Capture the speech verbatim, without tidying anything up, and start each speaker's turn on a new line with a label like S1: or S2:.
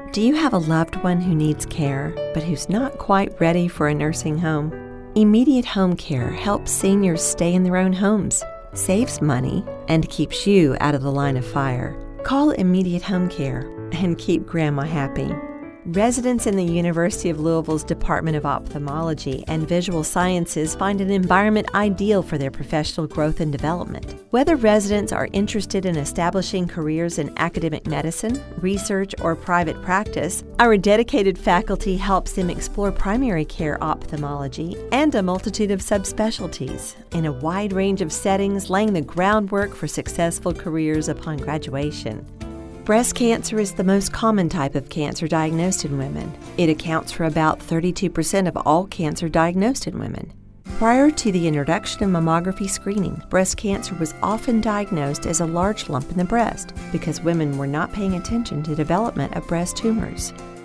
S1: Do you have a loved one who needs care, but who's not quite ready for a nursing home? Immediate Home Care helps seniors stay in their own homes, saves money, and keeps you out of the line of fire. Call Immediate Home Care and keep Grandma happy. Residents in the University of Louisville's Department of Ophthalmology and Visual Sciences find an environment ideal for their professional growth and development. Whether residents are interested in establishing careers in academic medicine, research, or private practice, our dedicated faculty helps them explore primary care ophthalmology and a multitude of subspecialties in a wide range of settings, laying the groundwork for successful careers upon graduation. Breast cancer is the most common type of cancer diagnosed in women. It accounts for about thirty-two percent of all cancer diagnosed in women. Prior to the introduction of mammography screening, breast cancer was often diagnosed as a large lump in the breast because women were not paying attention to development of breast tumors.